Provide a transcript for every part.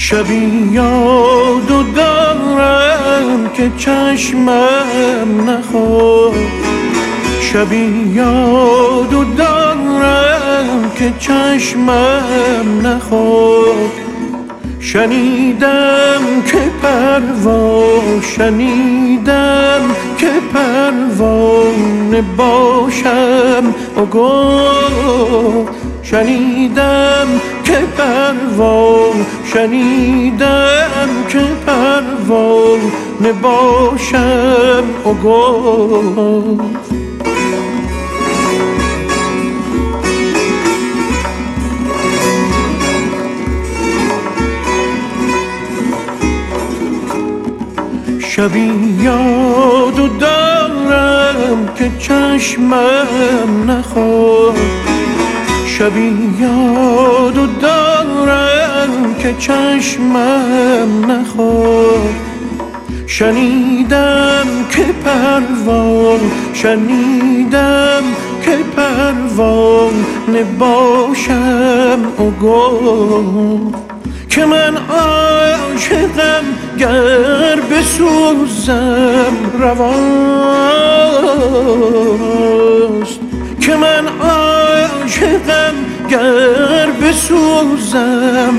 شبی یادو دارم که چشمم نخورد، شبی یادو دارم که چشمم نخورد. شنیدم که شنیدم که پروانه باشم و گفت، شنیدم که شنیدم که پروانه باشم و گفت. شبی یادو دارم که چشمم نخورد، شبی یادو دارم که چشمم نخورد. شنیدم که شنیدم که پروانه باشم و گفت که من عاشقم گر بسوزم رواست، که من عاشقم گر بسوزم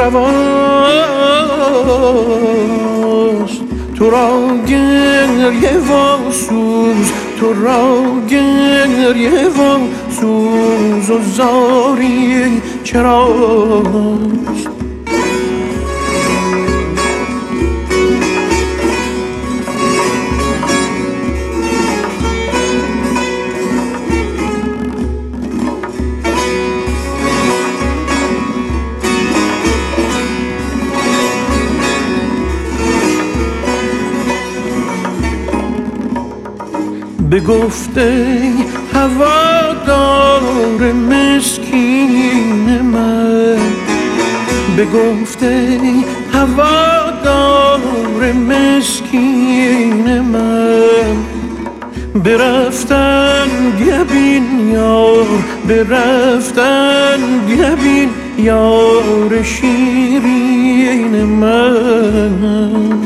رواست. تو را گریه و سوز، تو را گریه و سوز و زاری چراست. بگفته هوادار مسکین من، بگفته هوادار مسکین من. برفتن گبین یار، برفتن گبین یار شیرین من.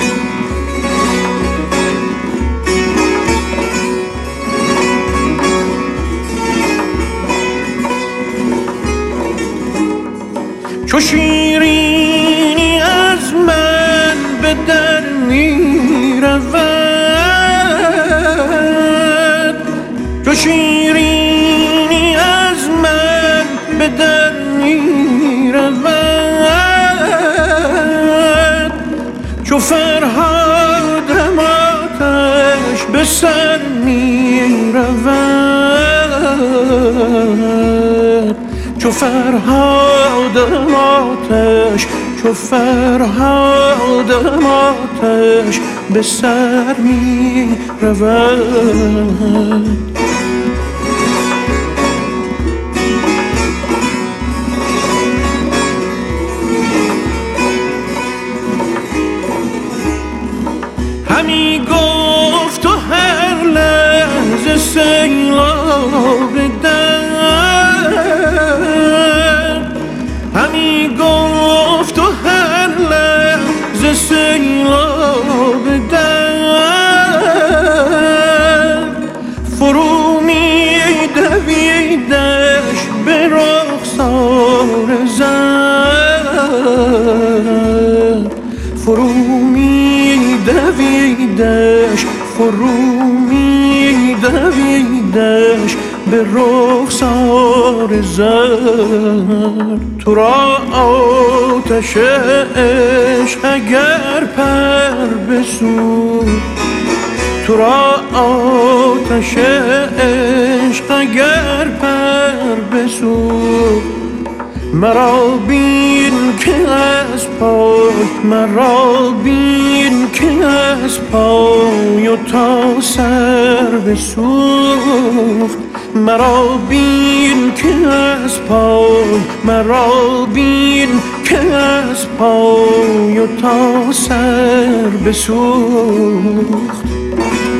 چو شیرینی از من به در می رود، چو شیرینی از من به در می رود. چو فرهادم آتش به سر می رود، چو فرهادم آتش، چو فرهادم آتش به سر می رود. همی گفت و هر لحظه سیلاب همی گفت و هر لحظه سیلاب درد. فرو می دویدش به رخسار زرد، فرو می دویدش، فرو می دویدش به رخسار زرد. تو را آتش عشق اگر پر بسوز، تو را آتش عشق اگر پر بسوز. مرا بین که از پای، مرا بین که از پای و تا سر بسوخت. مرا بین که از پای، مرا بین که از پای و تا سر بسوخت.